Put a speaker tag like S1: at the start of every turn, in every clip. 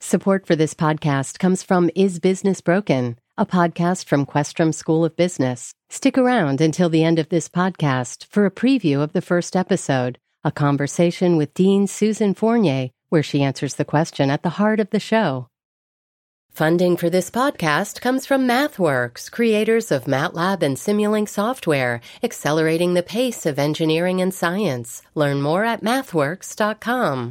S1: Support for this podcast comes from Is Business Broken, a podcast from Questrom School of Business. Stick around until the end of this podcast for a preview of the first episode, a conversation with Dean Susan Fournier, where she answers the question at the heart of the show. Funding for this podcast comes from MathWorks, creators of MATLAB and Simulink software, accelerating the pace of engineering and science. Learn more at mathworks.com.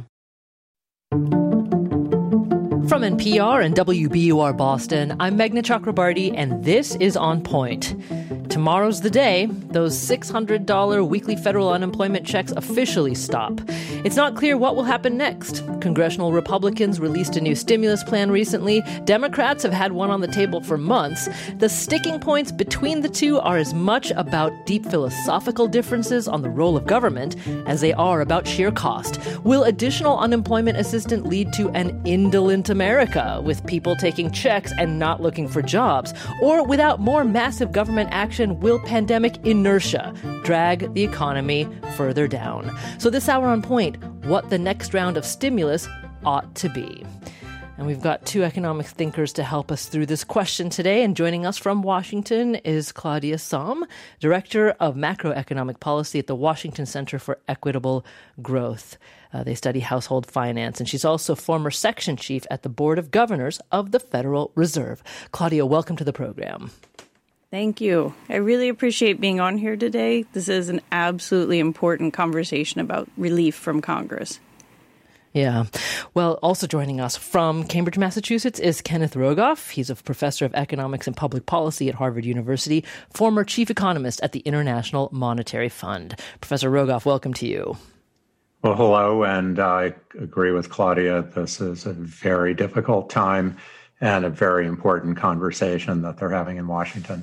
S2: From NPR and WBUR Boston, I'm Meghna Chakrabarty, and this is On Point. Tomorrow's the day those $600 weekly federal unemployment checks officially stop. It's not clear what will happen next. Congressional Republicans released a new stimulus plan recently. Democrats have had one on the table for months. The sticking points between the two are as much about deep philosophical differences on the role of government as they are about sheer cost. Will additional unemployment assistance lead to an indolent America, with people taking checks and not looking for jobs? Or without more massive government action, will pandemic inertia drag the economy further down? So this hour on Point, what the next round of stimulus ought to be. And we've got two economic thinkers to help us through this question today. And joining us from Washington is Claudia Sahm, Director of Macroeconomic Policy at the Washington Center for Equitable Growth. They study household finance, and she's also former section chief at the Board of Governors of the Federal Reserve. Claudia, welcome to the program.
S3: Thank you. I really appreciate being on here today. This is an absolutely important conversation about relief from Congress.
S2: Yeah. Well, also joining us from Cambridge, Massachusetts is Kenneth Rogoff. He's a professor of economics and public policy at Harvard University, former chief economist at the International Monetary Fund. Professor Rogoff, welcome to you.
S4: Well, hello, and I agree with Claudia. This is a very difficult time and a very important conversation that they're having in Washington.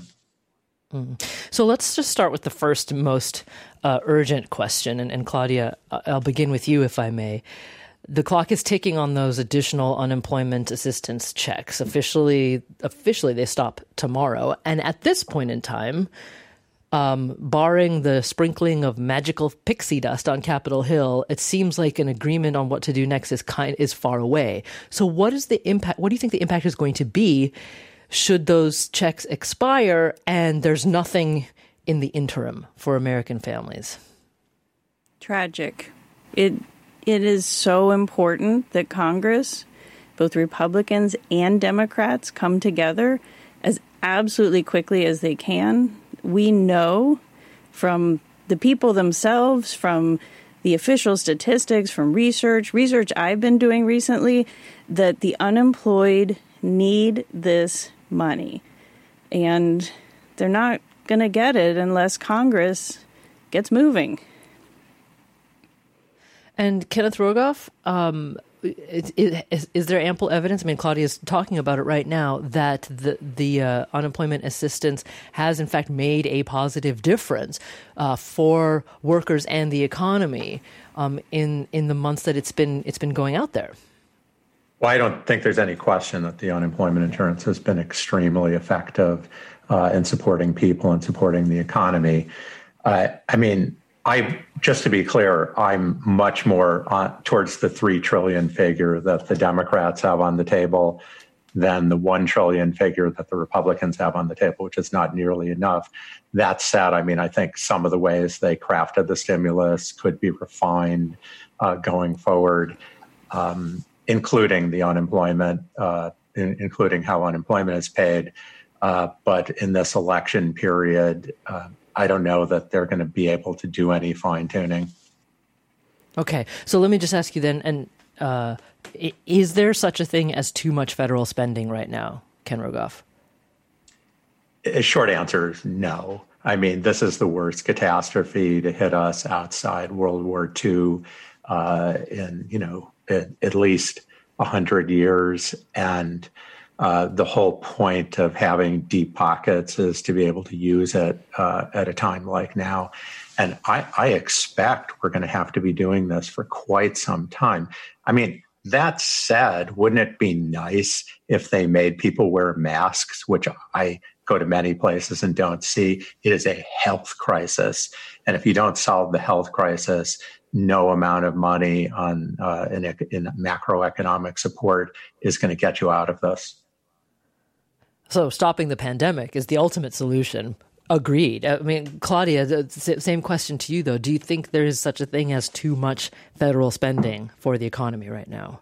S2: So let's just start with the first most urgent question. And Claudia, I'll begin with you, if I may. The clock is ticking on those additional unemployment assistance checks. Officially, they stop tomorrow. And at this point in time, barring the sprinkling of magical pixie dust on Capitol Hill, it seems like an agreement on what to do next is far away. So what is the impact? What do you think the impact is going to be should those checks expire and there's nothing in the interim for American families?
S3: Tragic. It is so important that Congress, both Republicans and Democrats, come together as absolutely quickly as they can. We know from the people themselves, from the official statistics, from research I've been doing recently, that the unemployed need this money. And they're not going to get it unless Congress gets moving.
S2: And Kenneth Rogoff, is there ample evidence? I mean, Claudia's talking about it right now, that the unemployment assistance has in fact made a positive difference for workers and the economy in the months that it's been going out there.
S4: Well, I don't think there's any question that the unemployment insurance has been extremely effective in supporting people and supporting the economy. Just to be clear, I'm much more towards the $3 trillion figure that the Democrats have on the table than the $1 trillion figure that the Republicans have on the table, which is not nearly enough. That said, I think some of the ways they crafted the stimulus could be refined going forward, including the unemployment, including how unemployment is paid. But in this election period, I don't know that they're going to be able to do any fine-tuning.
S2: Okay, so let me just ask you then, and is there such a thing as too much federal spending right now, Ken Rogoff?
S4: A short answer is no. I mean, this is the worst catastrophe to hit us outside World War II in at least 100 years, and the whole point of having deep pockets is to be able to use it at a time like now. And I expect we're going to have to be doing this for quite some time. I mean, that said, wouldn't it be nice if they made people wear masks, which I go to many places and don't see? It is a health crisis. And if you don't solve the health crisis, no amount of money on in macroeconomic support is going to get you out of this.
S2: So stopping the pandemic is the ultimate solution. Agreed. I mean, Claudia, same question to you, though. Do you think there is such a thing as too much federal spending for the economy right now?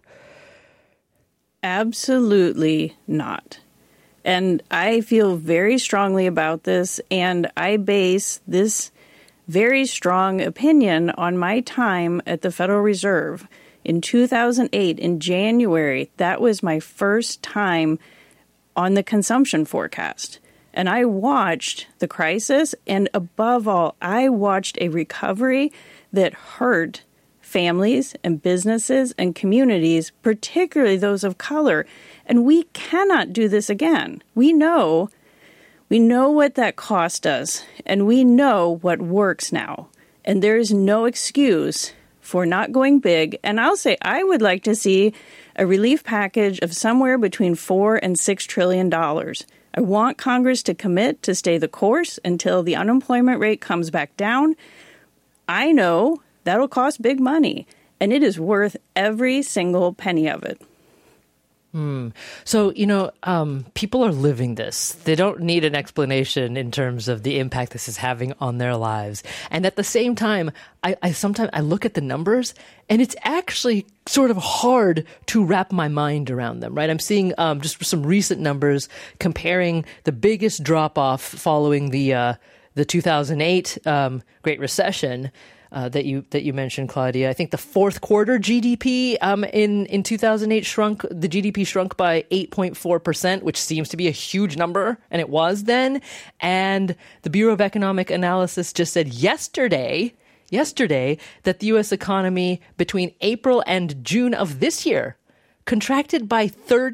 S3: Absolutely not. And I feel very strongly about this, and I base this very strong opinion on my time at the Federal Reserve. In 2008, in January, that was my first time on the consumption forecast. And I watched the crisis, and above all, I watched a recovery that hurt families and businesses and communities, particularly those of color. And we cannot do this again. We know what that cost us, and we know what works now. And there is no excuse for not going big. And I'll say I would like to see a relief package of somewhere between $4 and $6 trillion. I want Congress to commit to stay the course until the unemployment rate comes back down. I know that'll cost big money, and it is worth every single penny of it.
S2: So, people are living this. They don't need an explanation in terms of the impact this is having on their lives. And at the same time, I sometimes look at the numbers, and it's actually sort of hard to wrap my mind around them, right? I'm seeing just some recent numbers comparing the biggest drop-off following the 2008 Great Recession that you mentioned, Claudia. I think the fourth quarter GDP in 2008 shrunk. The GDP shrunk by 8.4%, which seems to be a huge number, and it was then. And the Bureau of Economic Analysis just said yesterday that the U.S. economy between April and June of this year contracted by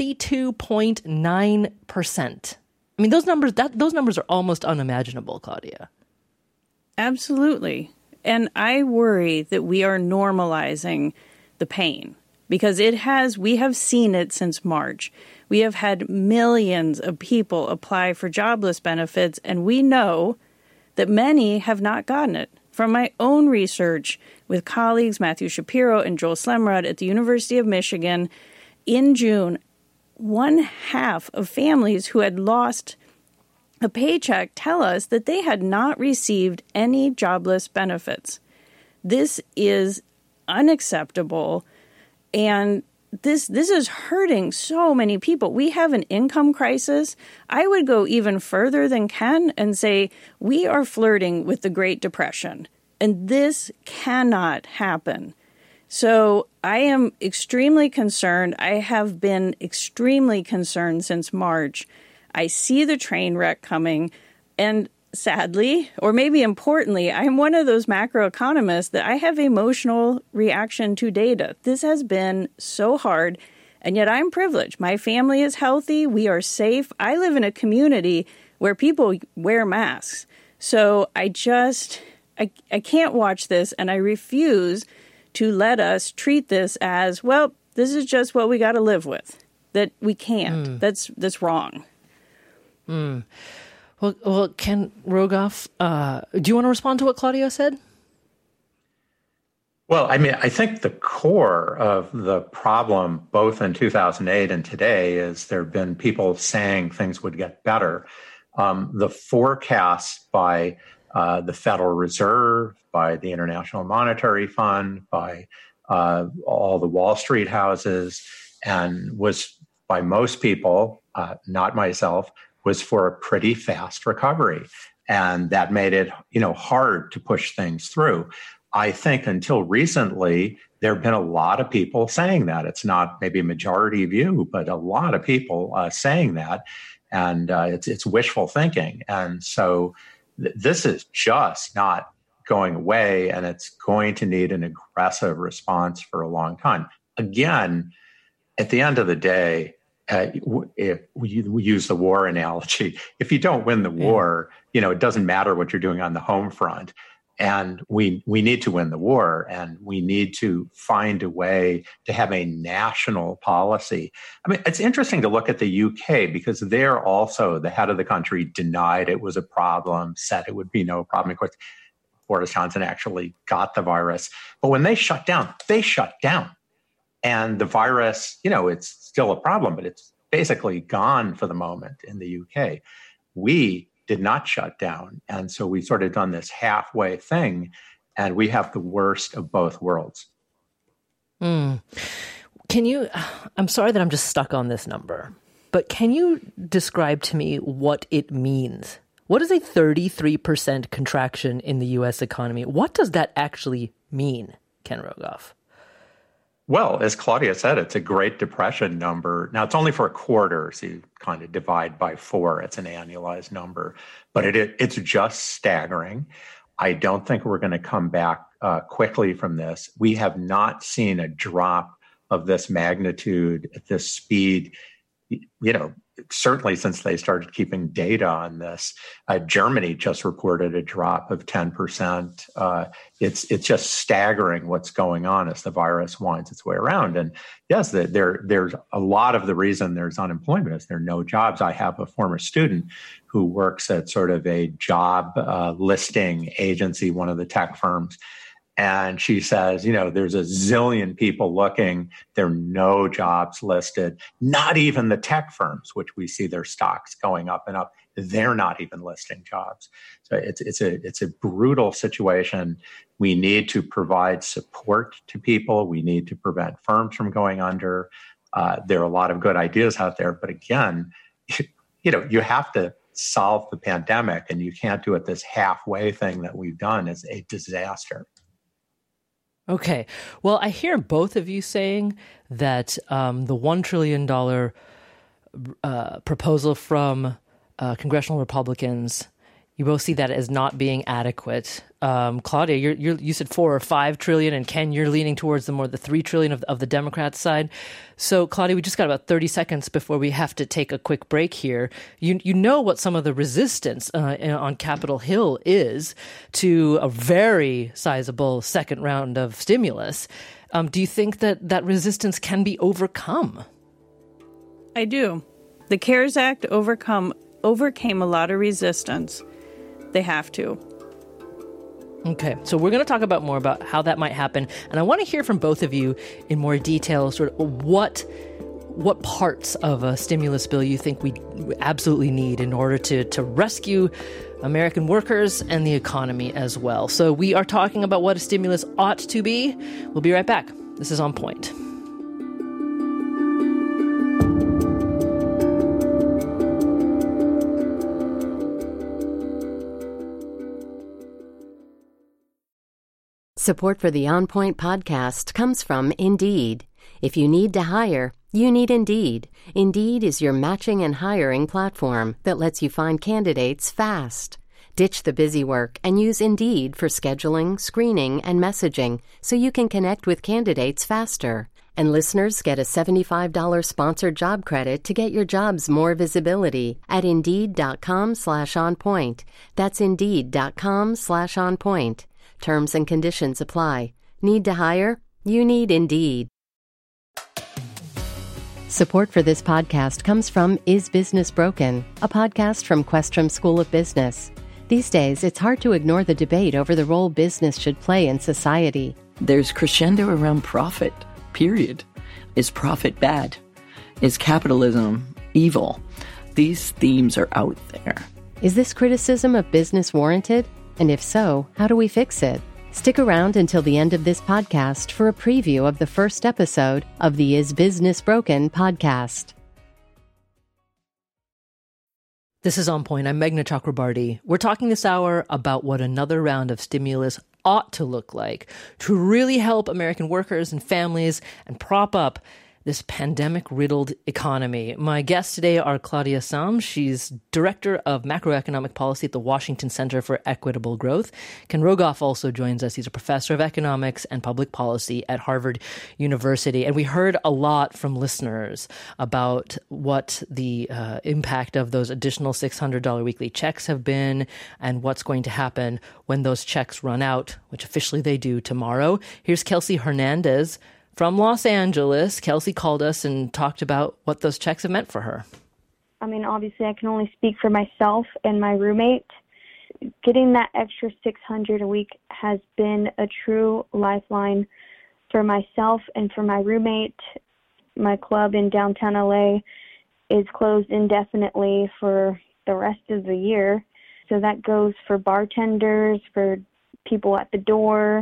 S2: 32.9%. I mean, those numbers are almost unimaginable, Claudia.
S3: Absolutely. And I worry that we are normalizing the pain because we have seen it since March. We have had millions of people apply for jobless benefits, and we know that many have not gotten it. From my own research with colleagues Matthew Shapiro and Joel Slemrod at the University of Michigan, in June, 1/2 of families who had lost a paycheck tell us that they had not received any jobless benefits. This is unacceptable, and this is hurting so many people. We have an income crisis. I would go even further than Ken and say we are flirting with the Great Depression, and this cannot happen. So I am extremely concerned. I have been extremely concerned since March. I see the train wreck coming, and sadly, or maybe importantly, I'm one of those macroeconomists that I have emotional reaction to data. This has been so hard, and yet I'm privileged. My family is healthy. We are safe. I live in a community where people wear masks. So I can't watch this, and I refuse to let us treat this as, well, this is just what we got to live with. That we can't. That's wrong.
S2: Well, Ken Rogoff, do you want to respond to what Claudia said?
S4: Well, I mean, I think the core of the problem, both in 2008 and today, is there have been people saying things would get better. The forecasts by the Federal Reserve, by the International Monetary Fund, by all the Wall Street houses, and was by most people, not myself, was for a pretty fast recovery. And that made it, hard to push things through. I think until recently, there have been a lot of people saying that. It's not maybe a majority view, but a lot of people saying that. And it's wishful thinking. And so this is just not going away, and it's going to need an aggressive response for a long time. Again, at the end of the day, if we use the war analogy, if you don't win the war, it doesn't matter what you're doing on the home front. And we need to win the war, and we need to find a way to have a national policy. I mean, it's interesting to look at the UK because there also the head of the country denied it was a problem, said it would be no problem. Of course, Boris Johnson actually got the virus. But when they shut down, they shut down. And the virus, it's still a problem, but it's basically gone for the moment in the UK. We did not shut down. And so we sort of done this halfway thing, and we have the worst of both worlds.
S2: Can you, I'm sorry that I'm just stuck on this number, but can you describe to me what it means? What is a 33% contraction in the U.S. economy? What does that actually mean, Ken Rogoff?
S4: Well, as Claudia said, it's a Great Depression number. Now, it's only for a quarter, so you kind of divide by 4. It's an annualized number. But it's just staggering. I don't think we're going to come back quickly from this. We have not seen a drop of this magnitude at this speed, certainly since they started keeping data on this. Germany just reported a drop of 10%. It's just staggering what's going on as the virus winds its way around. And yes, there's a lot of the reason there's unemployment is there are no jobs. I have a former student who works at sort of a job listing agency, one of the tech firms. And she says, there's a zillion people looking. There are no jobs listed, not even the tech firms, which we see their stocks going up and up. They're not even listing jobs. So it's a brutal situation. We need to provide support to people. We need to prevent firms from going under. There are a lot of good ideas out there. But again, you have to solve the pandemic, and you can't do it this halfway thing that we've done. Is a disaster.
S2: Okay. Well, I hear both of you saying that the $1 trillion proposal from congressional Republicans, you both see that as not being adequate. Claudia, you said 4 or 5 trillion, and Ken, you're leaning towards the 3 trillion of the Democrats' side. So, Claudia, we just got about 30 seconds before we have to take a quick break here. You know what some of the resistance on Capitol Hill is to a very sizable second round of stimulus. Do you think that resistance can be overcome?
S3: I do. The CARES Act overcame a lot of resistance. They have to.
S2: Okay, so we're going to talk more about how that might happen. And I want to hear from both of you in more detail, sort of what parts of a stimulus bill you think we absolutely need in order to rescue American workers and the economy as well. So we are talking about what a stimulus ought to be. We'll be right back. This is On Point.
S1: Support for the On Point podcast comes from Indeed. If you need to hire, you need Indeed. Indeed is your matching and hiring platform that lets you find candidates fast. Ditch the busy work and use Indeed for scheduling, screening, and messaging so you can connect with candidates faster. And listeners get a $75 sponsored job credit to get your jobs more visibility at Indeed.com/onpoint. That's Indeed.com/onpoint. Terms and conditions apply. Need to hire? You need Indeed. Support for this podcast comes from Is Business Broken?, a podcast from Questrom School of Business. These days, it's hard to ignore the debate over the role business should play in society.
S5: There's crescendo around profit, period. Is profit bad? Is capitalism evil? These themes are out there.
S1: Is this criticism of business warranted? And if so, how do we fix it? Stick around until the end of this podcast for a preview of the first episode of the Is Business Broken podcast.
S2: This is On Point. I'm Meghna Chakrabarty. We're talking this hour about what another round of stimulus ought to look like to really help American workers and families and prop up this pandemic-riddled economy. My guests today are Claudia Sahm. She's Director of Macroeconomic Policy at the Washington Center for Equitable Growth. Ken Rogoff also joins us. He's a professor of economics and public policy at Harvard University. And we heard a lot from listeners about what the impact of those additional $600 weekly checks have been and what's going to happen when those checks run out, which officially they do tomorrow. Here's Kelsey Hernandez from Los Angeles. Kelsey called us and talked about what those checks have meant for her.
S6: I mean, obviously, I can only speak for myself and my roommate. getting that extra $600 a week has been a true lifeline for myself and for my roommate. My club in downtown LA is closed indefinitely for the rest of the year. So that goes for bartenders, for people at the door.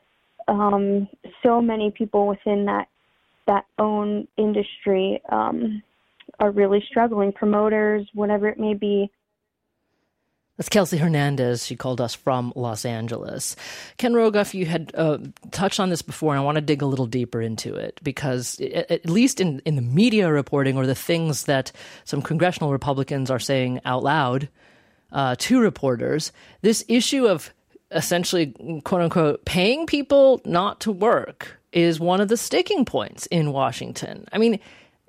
S6: So many people within that own industry are really struggling, promoters, whatever it may be.
S2: That's Kelsey Hernandez. She called us from Los Angeles. Ken Rogoff, you had touched on this before, and I want to dig a little deeper into it because at least in the media reporting or the things that some congressional Republicans are saying out loud to reporters, this issue of essentially, quote unquote, paying people not to work is one of the sticking points in Washington. I mean,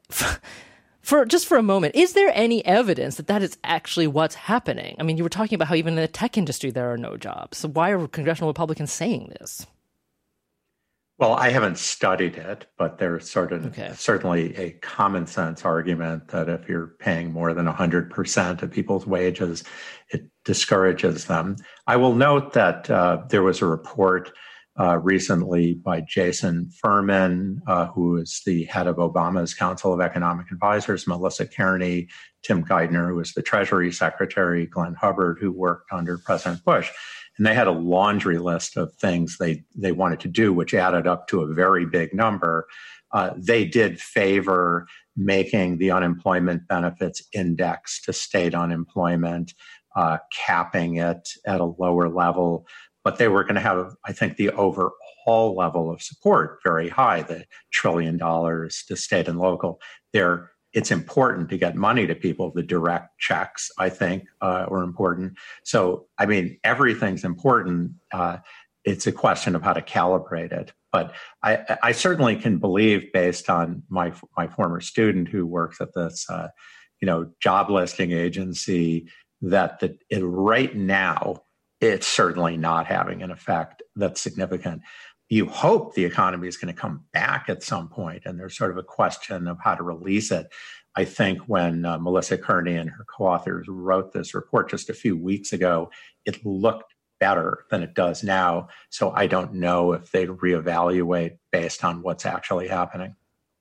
S2: for a moment, is there any evidence that is actually what's happening? I mean, you were talking about how even in the tech industry there are no jobs. So why are congressional Republicans saying this?
S4: Well, I haven't studied it, but there's certainly a common sense argument that if you're paying more than 100% of people's wages, it discourages them. I will note that there was a report recently by Jason Furman, who is the head of Obama's Council of Economic Advisors, Melissa Kearney, Tim Geithner, who was the Treasury Secretary, Glenn Hubbard, who worked under President Bush. And they had a laundry list of things they wanted to do, which added up to a very big number. They did favor making the unemployment benefits index to state unemployment, capping it at a lower level. But they were going to have, I think, the overall level of support very high, the $1 trillion to state and local. It's important to get money to people. The direct checks, I think, were important. So, I mean, everything's important. It's a question of how to calibrate it. But I certainly can believe, based on my former student who works at this, job listing agency, that right now, it's certainly not having an effect that's significant. You hope the economy is going to come back at some point, and there's sort of a question of how to release it. I think when Melissa Kearney and her co-authors wrote this report just a few weeks ago, it looked better than it does now. So I don't know if they'd reevaluate based on what's actually happening.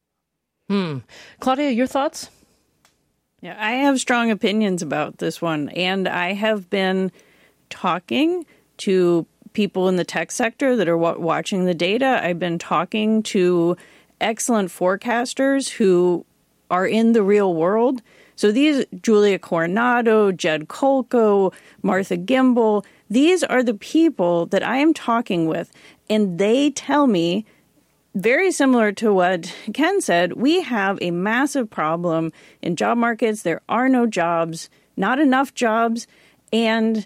S2: Claudia, your thoughts?
S3: Yeah, I have strong opinions about this one, and I have been talking to people in the tech sector that are watching the data. I've been talking to excellent forecasters who are in the real world. So these, Julia Coronado, Jed Kolko, Martha Gimbel, these are the people that I am talking with. And they tell me, very similar to what Ken said, we have a massive problem in job markets. There are no jobs, not enough jobs, and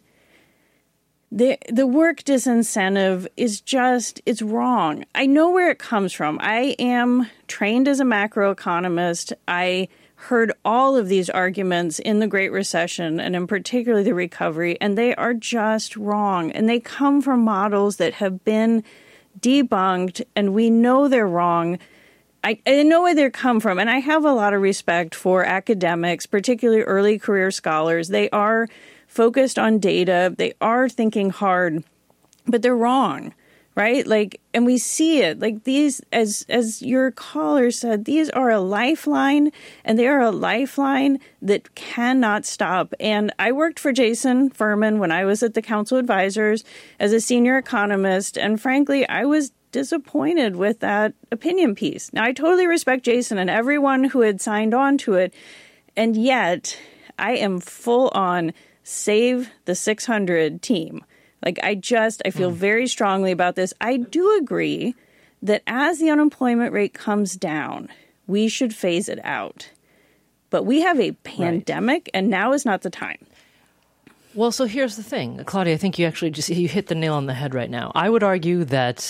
S3: the work disincentive is it's wrong. I know where it comes from. I am trained as a macroeconomist. I heard all of these arguments in the Great Recession and in particular the recovery, and they are just wrong. And they come from models that have been debunked, and we know they're wrong. I know where they come from, and I have a lot of respect for academics, particularly early career scholars. They are focused on data. They are thinking hard, but they're wrong, right? And we see it. These, as your caller said, these are a lifeline, and they are a lifeline that cannot stop. And I worked for Jason Furman when I was at the Council Advisors as a senior economist, and frankly, I was disappointed with that opinion piece. Now, I totally respect Jason and everyone who had signed on to it, and yet I am full on save the 600 team. I feel very strongly about this. I do agree that as the unemployment rate comes down, we should phase it out. But we have a pandemic, and now is not the time.
S2: Well, so here's the thing. Claudia, I think you actually you hit the nail on the head right now. I would argue that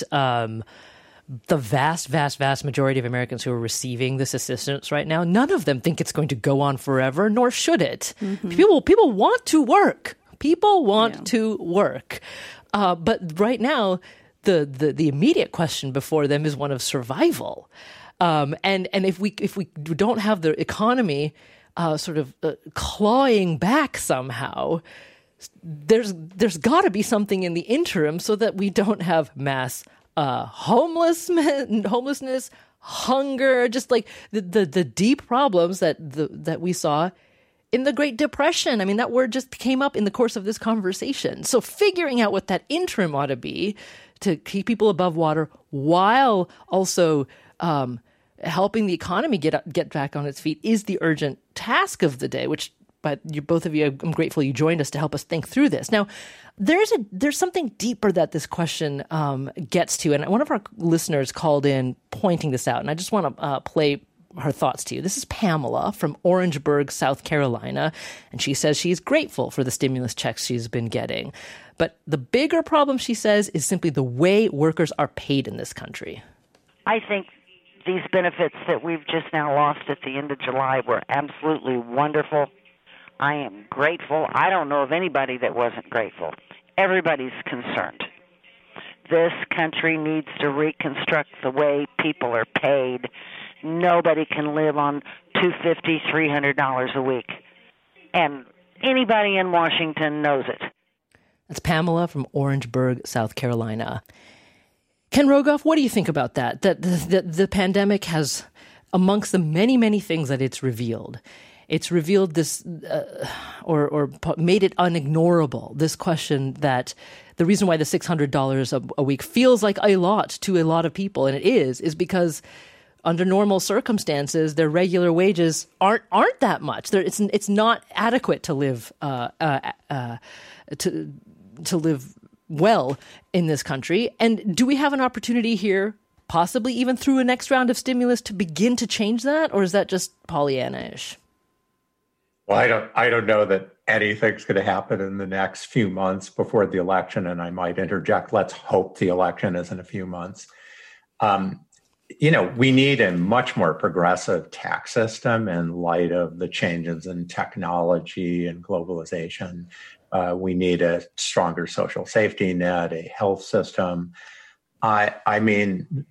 S2: the vast, vast, vast majority of Americans who are receiving this assistance right now, none of them think it's going to go on forever, nor should it. Mm-hmm. People want to work. People want to work. But right now, the immediate question before them is one of survival. And if we don't have the economy clawing back somehow, there's got to be something in the interim so that we don't have mass homelessness, hunger, just like the deep problems that we saw in the Great Depression. I mean, that word just came up in the course of this conversation. So figuring out what that interim ought to be to keep people above water while also helping the economy get back on its feet is the urgent task of the day, which, but both of you, I'm grateful you joined us to help us think through this. Now, there's something deeper that this question gets to, and one of our listeners called in pointing this out, and I just want to play her thoughts to you. This is Pamela from Orangeburg, South Carolina, and she says she's grateful for the stimulus checks she's been getting. But the bigger problem, she says, is simply the way workers are paid in this country.
S7: I think these benefits that we've just now lost at the end of July were absolutely wonderful. I am grateful. I don't know of anybody that wasn't grateful. Everybody's concerned. This country needs to reconstruct the way people are paid. Nobody can live on $250, $300 a week. And anybody in Washington knows it.
S2: That's Pamela from Orangeburg, South Carolina. Ken Rogoff, what do you think about that? That the pandemic has, amongst the many, many things that it's revealed this, or made it unignorable, this question that the reason why the $600 a week feels like a lot to a lot of people, and it is because under normal circumstances, their regular wages aren't that much. It's not adequate to live to live well in this country. And do we have an opportunity here, possibly even through a next round of stimulus, to begin to change that, or is that just Pollyanna-ish?
S4: Well, I don't know that anything's going to happen in the next few months before the election, and I might interject, let's hope the election is in a few months. We need a much more progressive tax system in light of the changes in technology and globalization. We need a stronger social safety net, a health system. I mean,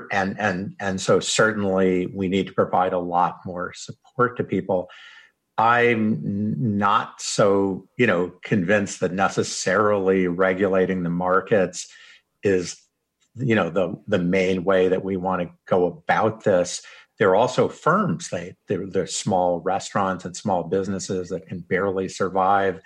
S4: so certainly we need to provide a lot more support to people. I'm not so, convinced that necessarily regulating the markets is, the main way that we want to go about this. There are also firms, they're small restaurants and small businesses that can barely survive.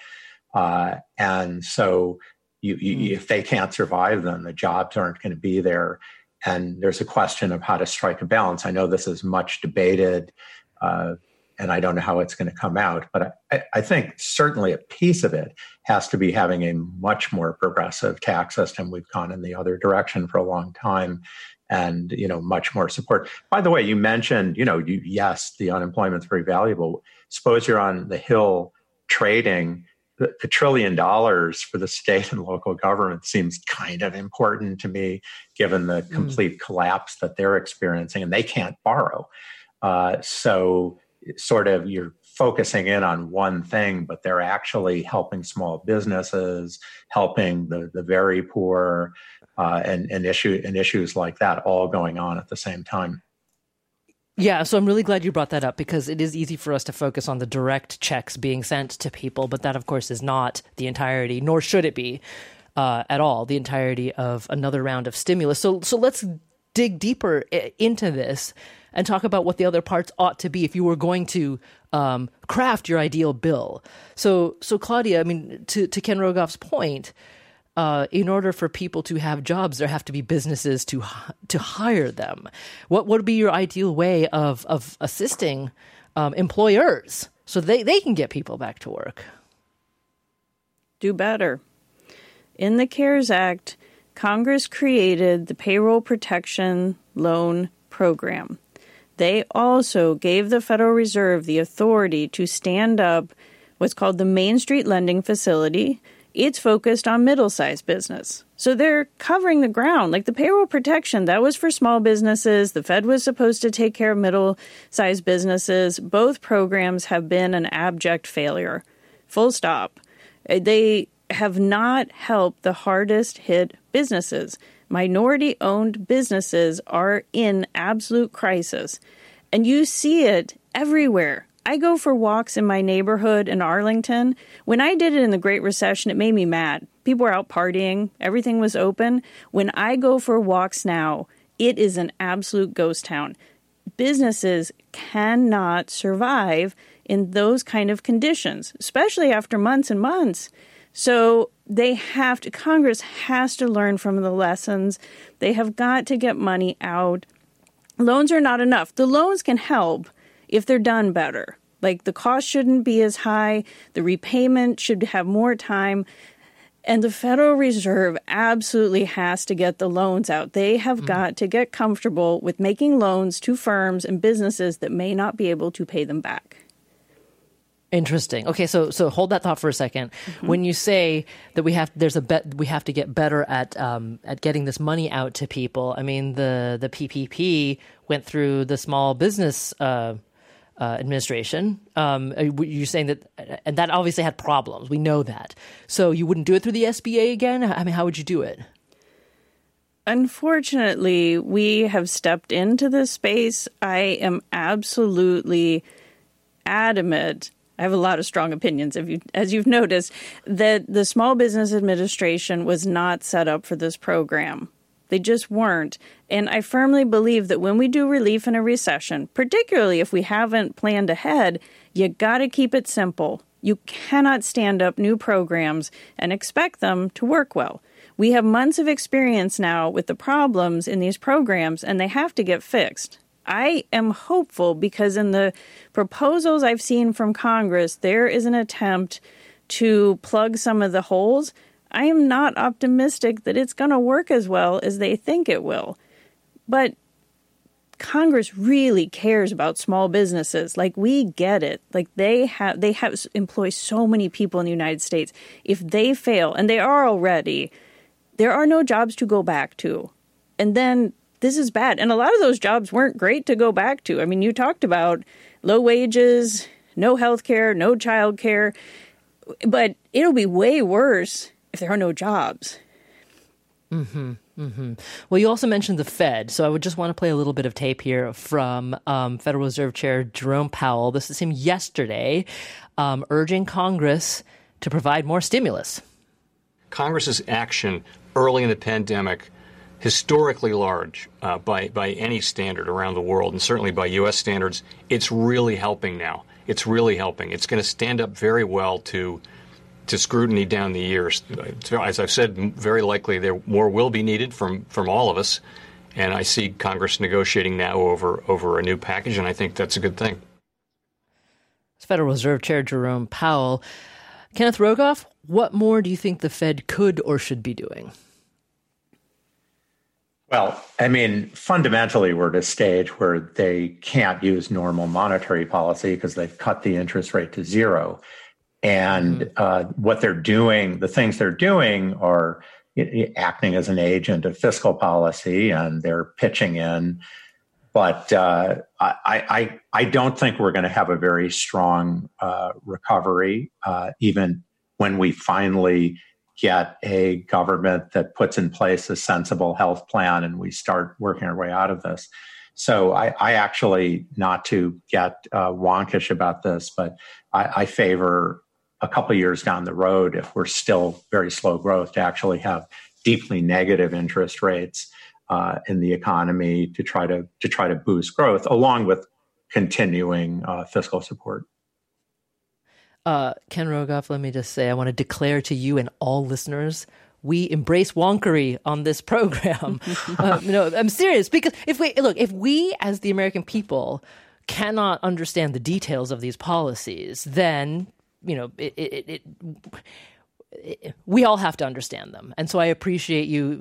S4: And so if they can't survive, then the jobs aren't going to be there. And there's a question of how to strike a balance. I know this is much debated, and I don't know how it's going to come out, but I think certainly a piece of it has to be having a much more progressive tax system. We've gone in the other direction for a long time, and, much more support. By the way, you mentioned, yes, the unemployment's very valuable. Suppose you're on the Hill trading. The $1 trillion for the state and local government seems kind of important to me, given the complete collapse that they're experiencing, and they can't borrow. So sort of you're focusing in on one thing, but they're actually helping small businesses, helping the very poor, and issues like that all going on at the same time.
S2: Yeah, so I'm really glad you brought that up, because it is easy for us to focus on the direct checks being sent to people, but that, of course, is not the entirety, nor should it be at all, the entirety of another round of stimulus. So let's dig deeper into this and talk about what the other parts ought to be if you were going to craft your ideal bill. So Claudia, I mean, to Ken Rogoff's point, in order for people to have jobs, there have to be businesses to hire them. What would be your ideal way of assisting employers so they can get people back to work?
S3: Do better. In the CARES Act, Congress created the Payroll Protection Loan Program. They also gave the Federal Reserve the authority to stand up what's called the Main Street Lending Facility. It's focused on middle-sized business. So they're covering the ground. Like the payroll protection, that was for small businesses. The Fed was supposed to take care of middle-sized businesses. Both programs have been an abject failure. Full stop. They have not helped the hardest hit businesses. Minority-owned businesses are in absolute crisis. And you see it everywhere. I go for walks in my neighborhood in Arlington. When I did it in the Great Recession, it made me mad. People were out partying. Everything was open. When I go for walks now, it is an absolute ghost town. Businesses cannot survive in those kind of conditions, especially after months and months. So Congress has to learn from the lessons. They have got to get money out. Loans are not enough. The loans can help if they're done better. Like, the cost shouldn't be as high. The repayment should have more time. And the Federal Reserve absolutely has to get the loans out. They have got to get comfortable with making loans to firms and businesses that may not be able to pay them back.
S2: Interesting. Okay, so hold that thought for a second. When you say that we have to get better at getting this money out to people. I mean, the PPP went through the Small Business Administration. You're saying that, and that obviously had problems. We know that. So you wouldn't do it through the SBA again? I mean, how would you do it?
S3: Unfortunately, we have stepped into this space. I am absolutely adamant. I have a lot of strong opinions, as you've noticed, that the Small Business Administration was not set up for this program. They just weren't. And I firmly believe that when we do relief in a recession, particularly if we haven't planned ahead, you got to keep it simple. You cannot stand up new programs and expect them to work well. We have months of experience now with the problems in these programs, and they have to get fixed. I am hopeful because in the proposals I've seen from Congress, there is an attempt to plug some of the holes. I am not optimistic that it's going to work as well as they think it will. But Congress really cares about small businesses. Like, we get it. Like, they have employ so many people in the United States. If they fail, and they are already, there are no jobs to go back to. And then this is bad. And a lot of those jobs weren't great to go back to. I mean, you talked about low wages, no health care, no child care. But it'll be way worse if there are no jobs.
S2: Well, you also mentioned the Fed. So I would just want to play a little bit of tape here from Federal Reserve Chair Jerome Powell. This is him yesterday, urging Congress to provide more stimulus.
S8: Congress's action early in the pandemic, historically large by any standard around the world, and certainly by U.S. standards, it's really helping now. It's really helping. It's going to stand up very well to scrutiny down the years. As I've said, very likely more will be needed from all of us, and I see Congress negotiating now over a new package, and I think that's a good thing.
S2: It's Federal Reserve Chair Jerome Powell. Kenneth Rogoff, what more do you think the Fed could or should be doing?
S4: Well, I mean, fundamentally, we're at a stage where they can't use normal monetary policy because they've cut the interest rate to zero. And what they're doing, the things they're doing are acting as an agent of fiscal policy, and they're pitching in. But I don't think we're going to have a very strong recovery, even when we finally get a government that puts in place a sensible health plan and we start working our way out of this. So I actually, not to get wonkish about this, but I favor a couple of years down the road, if we're still very slow growth, to actually have deeply negative interest rates in the economy to try to boost growth, along with continuing fiscal support.
S2: Ken Rogoff, let me just say, I want to declare to you and all listeners, we embrace wonkery on this program. No, I'm serious, because if we as the American people cannot understand the details of these policies, then we all have to understand them. And so I appreciate you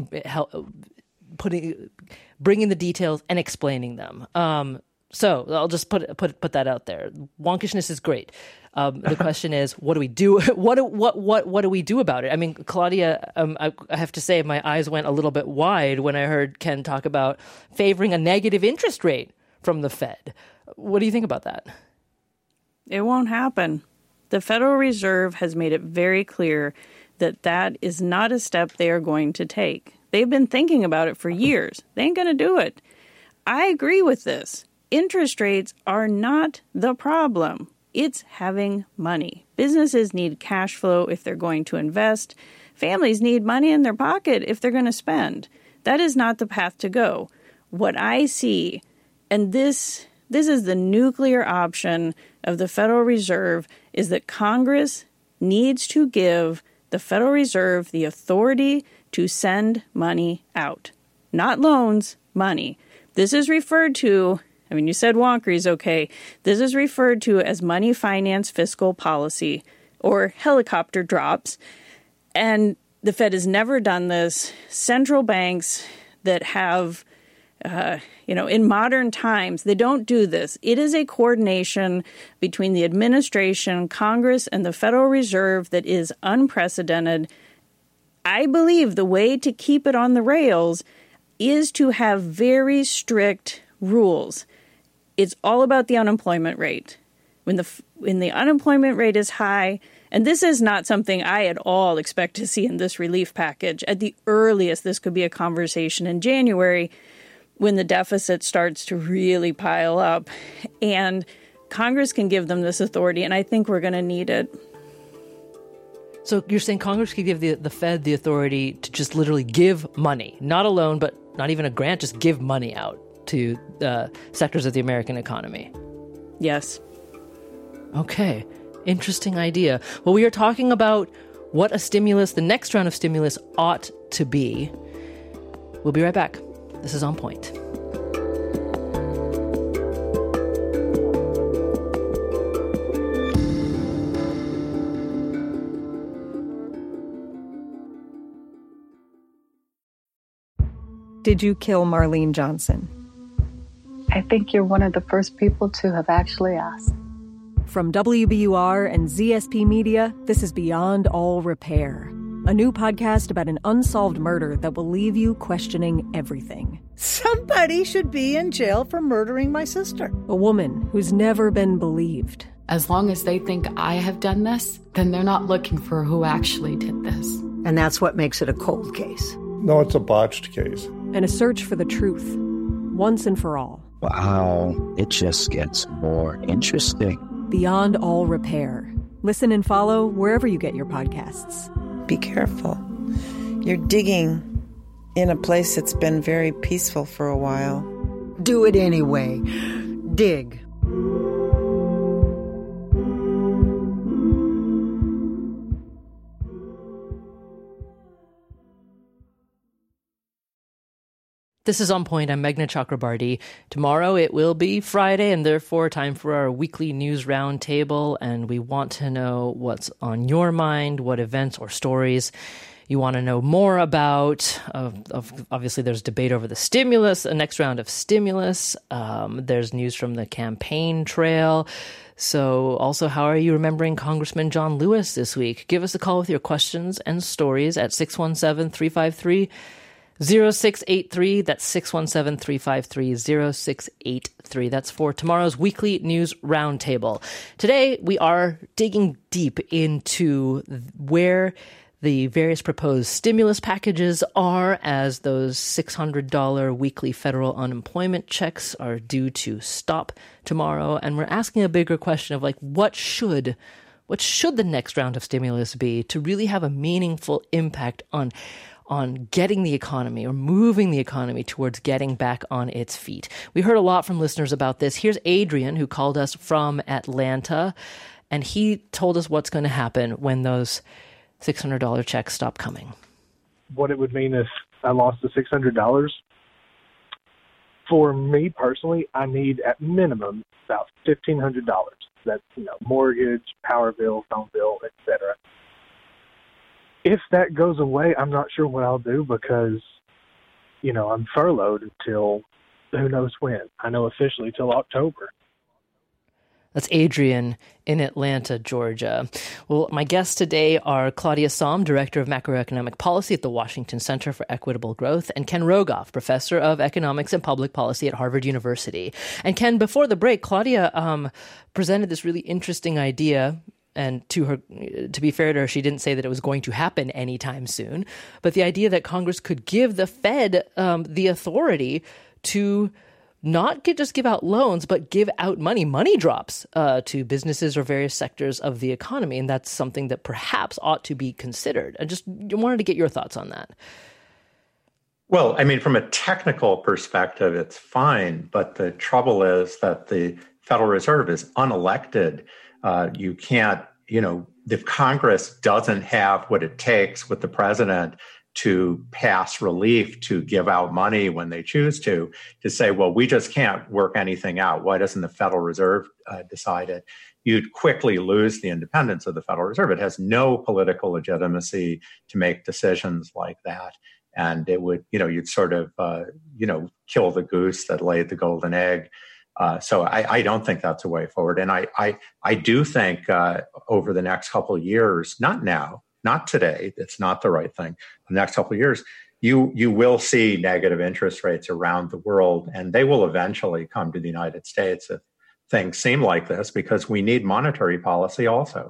S2: bringing the details and explaining them. So I'll just put that out there. Wonkishness is great. The question is, what do we do? What do we do about it? I mean, Claudia, I have to say my eyes went a little bit wide when I heard Ken talk about favoring a negative interest rate from the Fed. What do you think about that?
S3: It won't happen. The Federal Reserve has made it very clear that that is not a step they are going to take. They've been thinking about it for years. They ain't going to do it. I agree with this. interest rates are not the problem. It's having money. Businesses need cash flow if they're going to invest. Families need money in their pocket if they're going to spend. That is not the path to go. What I see, and this is the nuclear option of the Federal Reserve, is that Congress needs to give the Federal Reserve the authority to send money out. Not loans, money. This is referred to, I mean, you said Wonkries, okay. This is referred to as money finance fiscal policy, or helicopter drops. And the Fed has never done this. Central banks that have, in modern times, they don't do this. It is a coordination between the administration, Congress, and the Federal Reserve that is unprecedented. I believe the way to keep it on the rails is to have very strict rules. It's all about the unemployment rate. When the unemployment rate is high, and this is not something I at all expect to see in this relief package. At the earliest, this could be a conversation in January when the deficit starts to really pile up. And Congress can give them this authority, and I think we're going to need it.
S2: So you're saying Congress could give the Fed the authority to just literally give money, not a loan, but not even a grant, just give money out to sectors of the American economy?
S3: Yes.
S2: Okay. Interesting idea. Well, we are talking about what the next round of stimulus ought to be. We'll be right back. This is On Point.
S9: Did you kill Marlene Johnson?
S10: I think you're one of the first people to have actually asked.
S9: From WBUR and ZSP Media, this is Beyond All Repair, a new podcast about an unsolved murder that will leave you questioning everything.
S11: Somebody should be in jail for murdering my sister.
S9: A woman who's never been believed.
S10: As long as they think I have done this, then they're not looking for who actually did this.
S11: And that's what makes it a cold case.
S12: No, it's a botched case.
S9: And a search for the truth, once and for all.
S13: Wow, it just gets more interesting.
S9: Beyond All Repair. Listen and follow wherever you get your podcasts.
S14: Be careful. You're digging in a place that's been very peaceful for a while.
S11: Do it anyway. Dig.
S2: This is On Point. I'm Meghna Chakrabarty. Tomorrow it will be Friday, and therefore time for our weekly news roundtable. And we want to know what's on your mind, what events or stories you want to know more about. Obviously, there's debate over the stimulus, the next round of stimulus. There's news from the campaign trail. So also, how are you remembering Congressman John Lewis this week? Give us a call with your questions and stories at 617-353-0683. That's 617-353-0683. That's for tomorrow's weekly news roundtable. Today, we are digging deep into where the various proposed stimulus packages are, as those $600 weekly federal unemployment checks are due to stop tomorrow. And we're asking a bigger question of what should the next round of stimulus be to really have a meaningful impact on getting the economy or moving the economy towards getting back on its feet. We heard a lot from listeners about this. Here's Adrian, who called us from Atlanta, and he told us what's going to happen when those $600 checks stop coming.
S15: What it would mean if I lost the $600. For me personally, I need at minimum about $1,500. That's, mortgage, power bill, phone bill, etc. If that goes away, I'm not sure what I'll do because, I'm furloughed until who knows when. I know officially till October.
S2: That's Adrian in Atlanta, Georgia. Well, my guests today are Claudia Sahm, Director of Macroeconomic Policy at the Washington Center for Equitable Growth, and Ken Rogoff, Professor of Economics and Public Policy at Harvard University. And Ken, before the break, Claudia presented this really interesting idea. And to be fair to her, she didn't say that it was going to happen anytime soon. But the idea that Congress could give the Fed the authority to not just give out loans, but give out money drops to businesses or various sectors of the economy. And that's something that perhaps ought to be considered. I just wanted to get your thoughts on that.
S4: Well, I mean, from a technical perspective, it's fine. But the trouble is that the Federal Reserve is unelected. You can't, if Congress doesn't have what it takes with the president to pass relief, to give out money when they choose to say, well, we just can't work anything out. Why doesn't the Federal Reserve decide it? You'd quickly lose the independence of the Federal Reserve. It has no political legitimacy to make decisions like that. And it would, you'd sort of, kill the goose that laid the golden egg. So I don't think that's a way forward. And I do think over the next couple of years, not now, not today, it's not the right thing. The next couple of years, you will see negative interest rates around the world, and they will eventually come to the United States if things seem like this, because we need monetary policy also.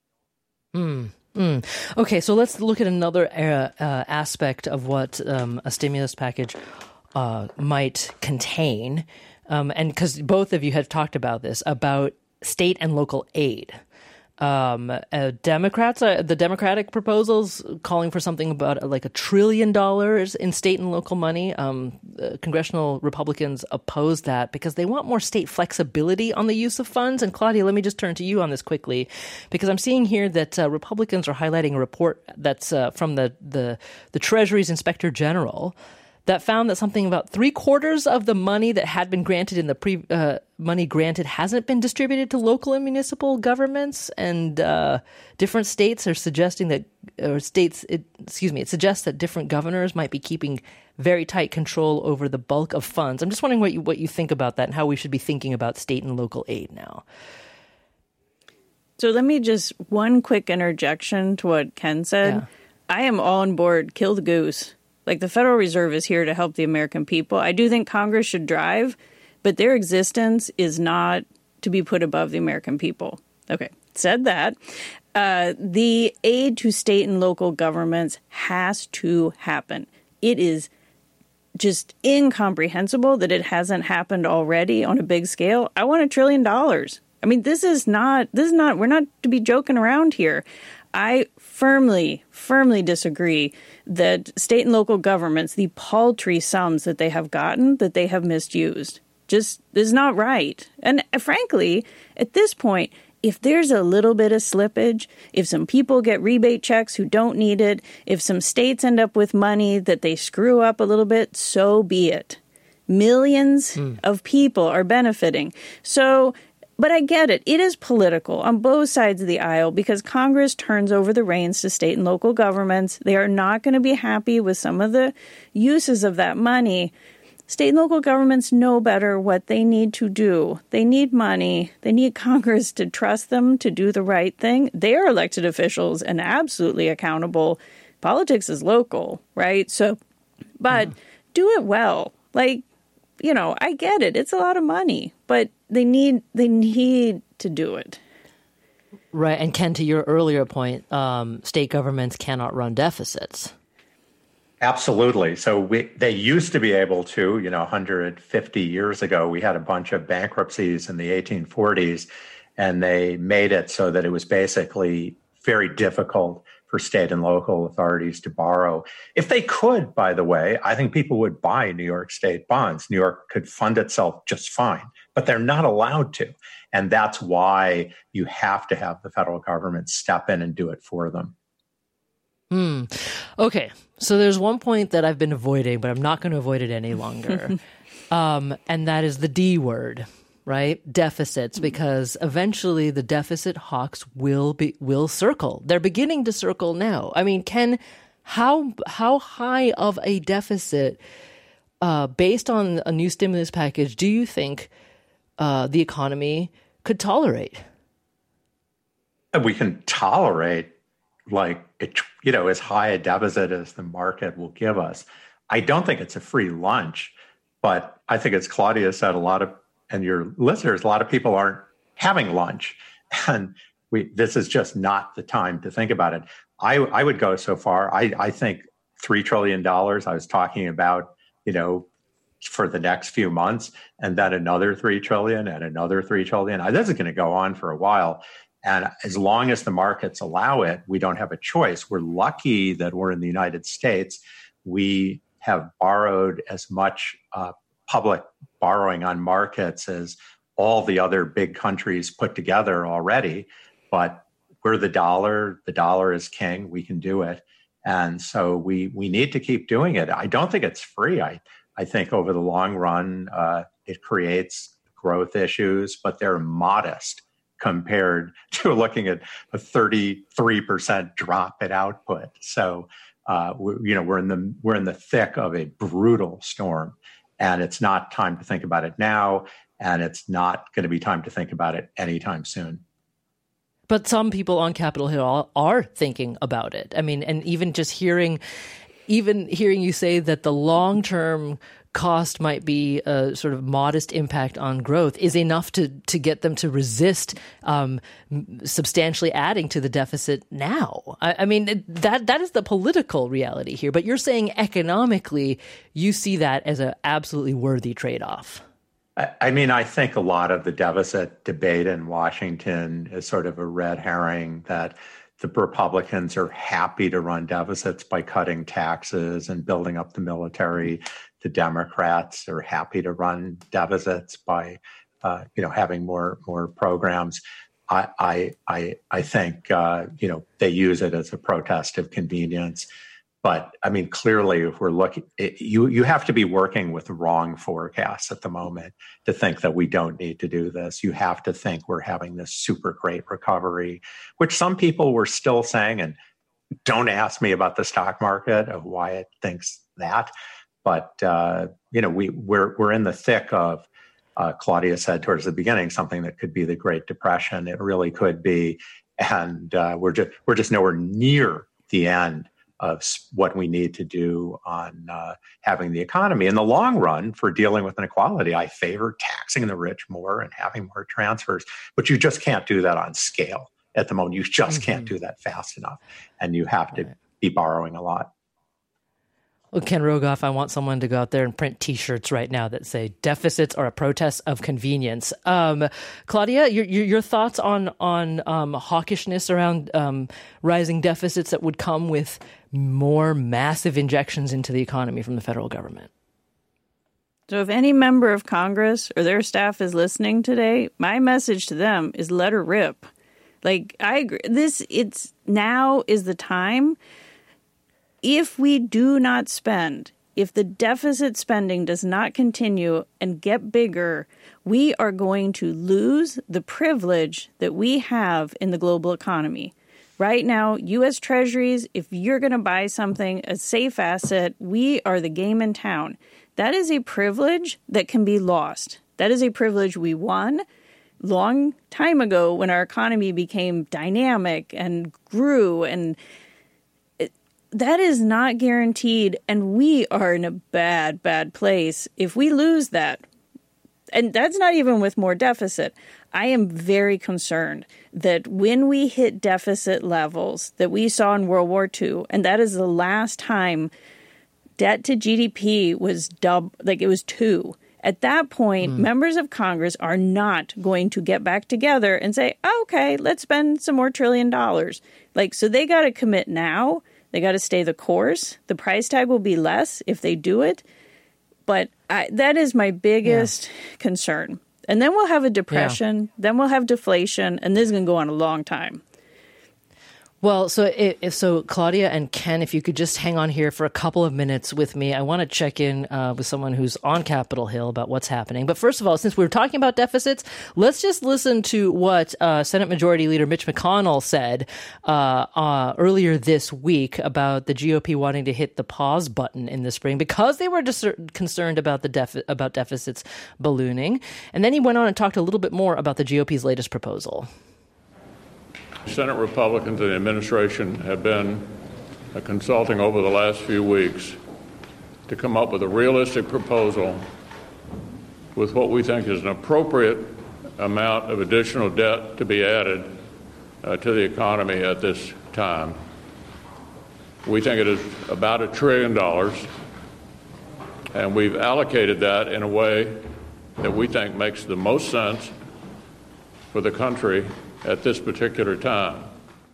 S2: Okay, so let's look at another aspect of what a stimulus package might contain. And because both of you have talked about this, about state and local aid. Democrats, the Democratic proposals calling for something about like $1 trillion in state and local money. Congressional Republicans oppose that because they want more state flexibility on the use of funds. And Claudia, let me just turn to you on this quickly, because I'm seeing here that Republicans are highlighting a report that's from the Treasury's Inspector General that found that something about 3/4 of the money that had been granted in the money granted hasn't been distributed to local and municipal governments, and different states are suggesting that, it suggests that different governors might be keeping very tight control over the bulk of funds. I'm just wondering what you think about that and how we should be thinking about state and local aid now.
S3: So let me just one quick interjection to what Ken said. Yeah. I am all on board. Kill the goose. Like, the Federal Reserve is here to help the American people. I do think Congress should drive, but their existence is not to be put above the American people. Okay, said that. The aid to state and local governments has to happen. It is just incomprehensible that it hasn't happened already on a big scale. I want $1 trillion. I mean, we're not to be joking around here. I firmly disagree that state and local governments, the paltry sums that they have gotten, that they have misused. Just is not right. And frankly, at this point, if there's a little bit of slippage, if some people get rebate checks who don't need it, if some states end up with money that they screw up a little bit, so be it. Millions of people are benefiting. But I get it. It is political on both sides of the aisle because Congress turns over the reins to state and local governments. They are not going to be happy with some of the uses of that money. State and local governments know better what they need to do. They need money. They need Congress to trust them to do the right thing. They are elected officials and absolutely accountable. Politics is local, right? But do it well. I get it. It's a lot of money, but they need to do it.
S2: Right. And Ken, to your earlier point, state governments cannot run deficits.
S4: Absolutely. So they used to be able to, 150 years ago, we had a bunch of bankruptcies in the 1840s, and they made it so that it was basically very difficult for state and local authorities to borrow. If they could, by the way, I think people would buy New York State bonds. New York could fund itself just fine, but they're not allowed to. And that's why you have to have the federal government step in and do it for them.
S2: Okay, so there's one point that I've been avoiding, but I'm not going to avoid it any longer. And that is the D word. Right? Deficits, because eventually the deficit hawks will circle. They're beginning to circle now. I mean, Ken, how high of a deficit, based on a new stimulus package, do you think the economy could tolerate?
S4: We can tolerate as high a deficit as the market will give us. I don't think it's a free lunch, but I think, as Claudia said, and your listeners, a lot of people aren't having lunch. And this is just not the time to think about it. I would go so far. I think $3 trillion, I was talking about, for the next few months, and then another $3 trillion and another $3 trillion. This is going to go on for a while. And as long as the markets allow it, we don't have a choice. We're lucky that we're in the United States. We have borrowed as much public borrowing on markets as all the other big countries put together already. But we're the dollar is king. We can do it. And so we need to keep doing it. I don't think it's free. I think over the long run, it creates growth issues, but they're modest compared to looking at a 33% drop in output. So we're in the thick of a brutal storm, and it's not time to think about it now, and it's not going to be time to think about it anytime soon.
S2: But some people on Capitol Hill are thinking about it. I mean, and even just hearing you say that the long-term cost might be a sort of modest impact on growth is enough to get them to resist substantially adding to the deficit now. I mean, that is the political reality here. But you're saying economically, you see that as an absolutely worthy trade-off.
S4: I mean, I think a lot of the deficit debate in Washington is sort of a red herring that the Republicans are happy to run deficits by cutting taxes and building up the military. The Democrats are happy to run deficits by, having more programs. I think they use it as a protest of convenience. But I mean, clearly, if we're looking, you have to be working with wrong forecasts at the moment to think that we don't need to do this. You have to think we're having this super great recovery, which some people were still saying, and don't ask me about the stock market of why it thinks that. But we're in the thick of, Claudia said towards the beginning, something that could be the Great Depression. It really could be, and we're just nowhere near the end of what we need to do on having the economy. In the long run, for dealing with inequality, I favor taxing the rich more and having more transfers, but you just can't do that on scale at the moment. You just can't do that fast enough, and you have to be borrowing a lot.
S2: Well, Ken Rogoff, I want someone to go out there and print T-shirts right now that say "Deficits are a protest of convenience." Claudia, your thoughts on hawkishness around rising deficits that would come with more massive injections into the economy from the federal government?
S3: So if any member of Congress or their staff is listening today, my message to them is let her rip. Like, I agree. Now is the time. If we do not spend, if the deficit spending does not continue and get bigger, we are going to lose the privilege that we have in the global economy. Right now, U.S. Treasuries, if you're going to buy something, a safe asset, we are the game in town. That is a privilege that can be lost. That is a privilege we won long time ago when our economy became dynamic and grew, and that is not guaranteed, and we are in a bad, bad place if we lose that. And that's not even with more deficit. I am very concerned that when we hit deficit levels that we saw in World War II, and that is the last time debt to GDP was it was 2. At that point, members of Congress are not going to get back together and say, okay, let's spend some more $1 trillion. So they got to commit now. They got to stay the course. The price tag will be less if they do it. But that is my biggest concern. And then we'll have a depression. Then we'll have deflation. And this is going to go on a long time.
S2: Well, so Claudia and Ken, if you could just hang on here for a couple of minutes with me. I want to check in with someone who's on Capitol Hill about what's happening. But first of all, since we're talking about deficits, let's just listen to what Senate Majority Leader Mitch McConnell said earlier this week about the GOP wanting to hit the pause button in the spring because they were concerned about about deficits ballooning. And then he went on and talked a little bit more about the GOP's latest proposal.
S16: Senate Republicans and the administration have been consulting over the last few weeks to come up with a realistic proposal with what we think is an appropriate amount of additional debt to be added to the economy at this time. We think it is about $1 trillion, And we've allocated that in a way that we think makes the most sense for the country at this particular time.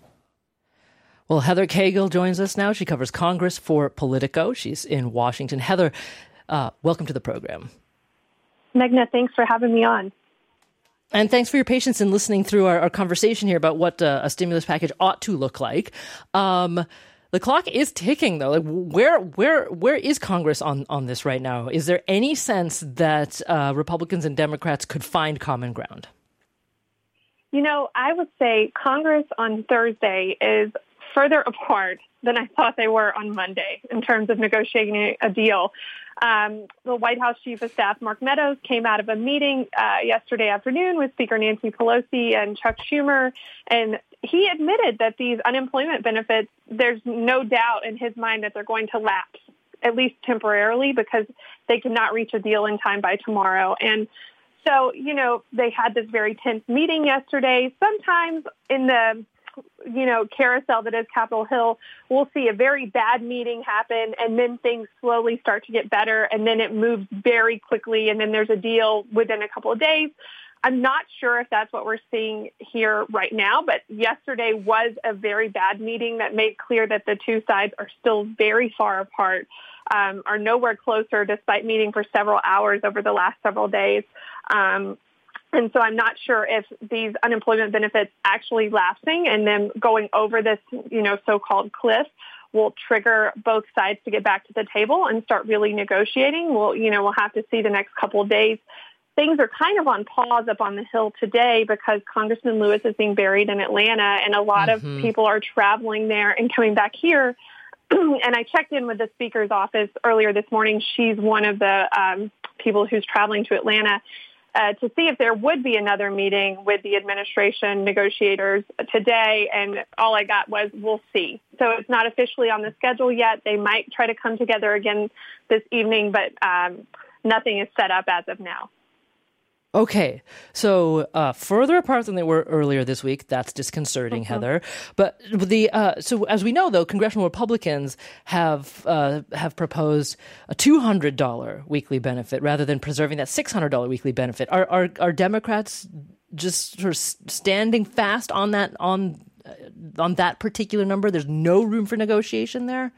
S2: Well, Heather Cagle joins us now. She covers Congress for Politico. She's in Washington. Heather, welcome to the program.
S17: Megna, thanks for having me on.
S2: And thanks for your patience in listening through our conversation here about what a stimulus package ought to look like. The clock is ticking, though. Like, where is Congress on this right now? Is there any sense that Republicans and Democrats could find common ground?
S17: You know, I would say Congress on Thursday is further apart than I thought they were on Monday in terms of negotiating a deal. The White House Chief of Staff, Mark Meadows, came out of a meeting yesterday afternoon with Speaker Nancy Pelosi and Chuck Schumer, and he admitted that these unemployment benefits, there's no doubt in his mind that they're going to lapse, at least temporarily, because they cannot reach a deal in time by tomorrow. And so, you know, they had this very tense meeting yesterday. Sometimes in the carousel that is Capitol Hill, we'll see a very bad meeting happen, and then things slowly start to get better, and then it moves very quickly, and then there's a deal within a couple of days. I'm not sure if that's what we're seeing here right now, but yesterday was a very bad meeting that made clear that the two sides are still very far apart, are nowhere closer despite meeting for several hours over the last several days. And so I'm not sure if these unemployment benefits actually lapsing and then going over this, so-called cliff will trigger both sides to get back to the table and start really negotiating. We'll have to see the next couple of days. Things are kind of on pause up on the Hill today because Congressman Lewis is being buried in Atlanta, and a lot of people are traveling there and coming back here. And I checked in with the Speaker's office earlier this morning. She's one of the people who's traveling to Atlanta to see if there would be another meeting with the administration negotiators today. And all I got was, we'll see. So it's not officially on the schedule yet. They might try to come together again this evening, but nothing is set up as of now.
S2: Okay, so further apart than they were earlier this week. That's disconcerting, Heather. But so as we know, though, congressional Republicans have proposed a $200 weekly benefit rather than preserving that $600 weekly benefit. Are Democrats just sort of standing fast on that particular number? There's no room for negotiation there?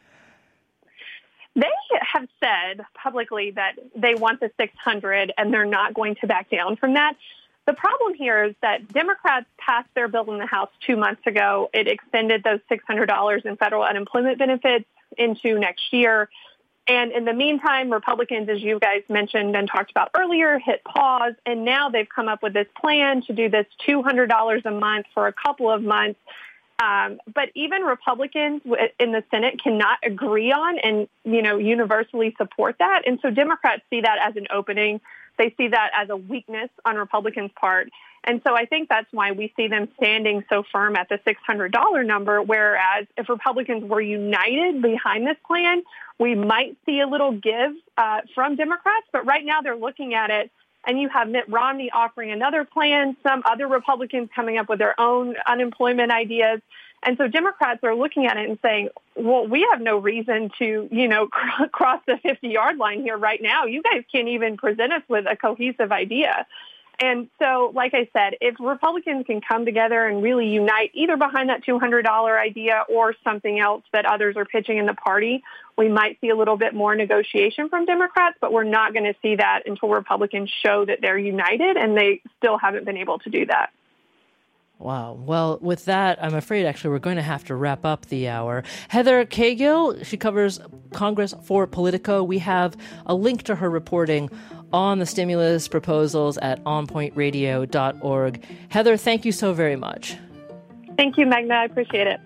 S17: They have said publicly that they want the $600 and they're not going to back down from that. The problem here is that Democrats passed their bill in the House 2 months ago. It extended those $600 in federal unemployment benefits into next year. And in the meantime, Republicans, as you guys mentioned and talked about earlier, hit pause. And now they've come up with this plan to do this $200 a month for a couple of months. But even Republicans in the Senate cannot agree on and, universally support that. And so Democrats see that as an opening. They see that as a weakness on Republicans' part. And so I think that's why we see them standing so firm at the $600 number, whereas if Republicans were united behind this plan, we might see a little give from Democrats. But right now they're looking at it, and you have Mitt Romney offering another plan, some other Republicans coming up with their own unemployment ideas. And so Democrats are looking at it and saying, well, we have no reason to, cross the 50-yard line here right now. You guys can't even present us with a cohesive idea. And so, like I said, if Republicans can come together and really unite either behind that $200 idea or something else that others are pitching in the party, we might see a little bit more negotiation from Democrats, but we're not going to see that until Republicans show that they're united, and they still haven't been able to do that.
S2: Wow. Well, with that, I'm afraid actually we're going to have to wrap up the hour. Heather Cagle, she covers Congress for Politico. We have a link to her reporting on the stimulus proposals at onpointradio.org. Heather, thank you so very much.
S17: Thank you, Magna. I appreciate it.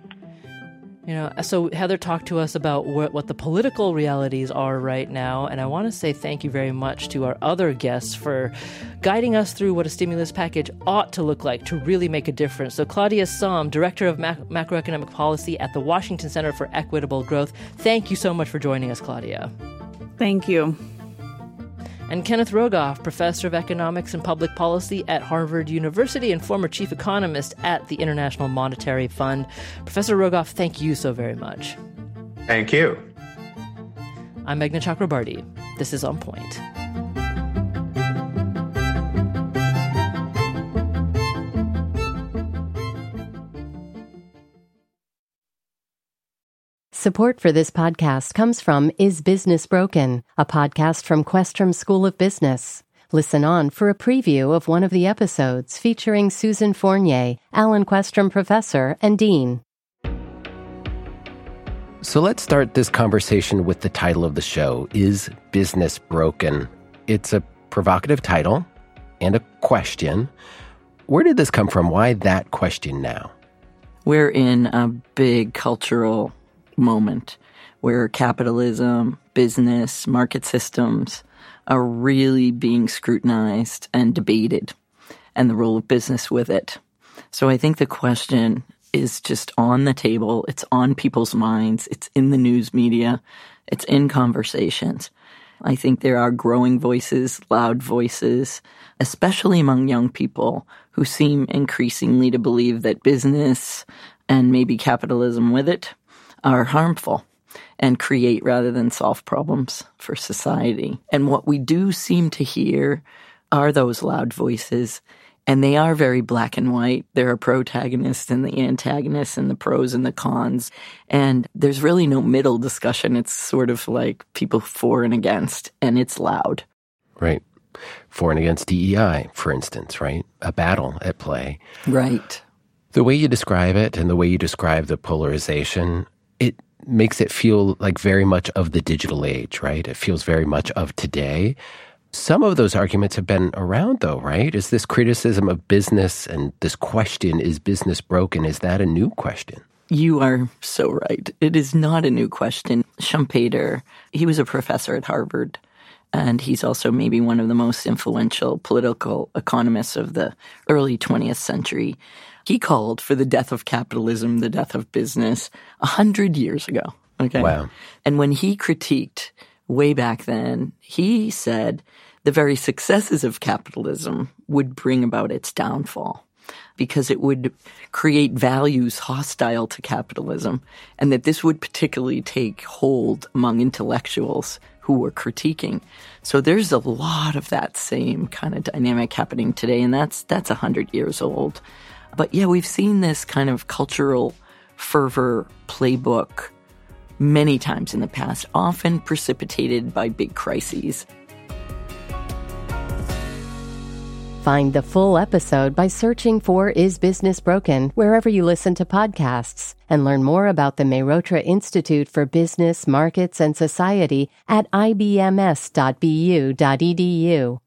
S2: So Heather talked to us about what the political realities are right now, and I want to say thank you very much to our other guests for guiding us through what a stimulus package ought to look like to really make a difference. So Claudia Sahm, Director of Macroeconomic Policy at the Washington Center for Equitable Growth, thank you so much for joining us, Claudia.
S3: Thank you.
S2: And Kenneth Rogoff, Professor of Economics and Public Policy at Harvard University and former Chief Economist at the International Monetary Fund. Professor Rogoff, thank you so very much.
S4: Thank you.
S2: I'm Meghna Chakrabarty. This is On Point.
S1: Support for this podcast comes from Is Business Broken, a podcast from Questrom School of Business. Listen on for a preview of one of the episodes featuring Susan Fournier, Alan Questrom Professor and Dean.
S18: So let's start this conversation with the title of the show, Is Business Broken? It's a provocative title and a question. Where did this come from? Why that question now?
S5: We're in a big cultural moment where capitalism, business, market systems are really being scrutinized and debated, and the role of business with it. So I think the question is just on the table. It's on people's minds. It's in the news media. It's in conversations. I think there are growing voices, loud voices, especially among young people who seem increasingly to believe that business and maybe capitalism with it are harmful and create rather than solve problems for society. And what we do seem to hear are those loud voices, and they are very black and white. There are protagonists and the antagonists and the pros and the cons, and there's really no middle discussion. It's sort of like people for and against, and it's loud.
S18: Right. For and against DEI, for instance, right? A battle at play.
S5: Right.
S18: The way you describe it and the way you describe the polarization, it makes it feel like very much of the digital age, right? It feels very much of today. Some of those arguments have been around, though, right? Is this criticism of business and this question, is business broken, is that a new question?
S5: You are so right. It is not a new question. Schumpeter, he was a professor at Harvard, and he's also maybe one of the most influential political economists of the early 20th century. He called for the death of capitalism, the death of business, 100 years ago. Okay.
S18: Wow.
S5: And when he critiqued way back then, he said the very successes of capitalism would bring about its downfall because it would create values hostile to capitalism, and that this would particularly take hold among intellectuals who were critiquing. So there's a lot of that same kind of dynamic happening today, and that's 100 years old. But yeah, we've seen this kind of cultural fervor playbook many times in the past, often precipitated by big crises.
S1: Find the full episode by searching for Is Business Broken wherever you listen to podcasts, and learn more about the Mehrotra Institute for Business, Markets, and Society at ibms.bu.edu.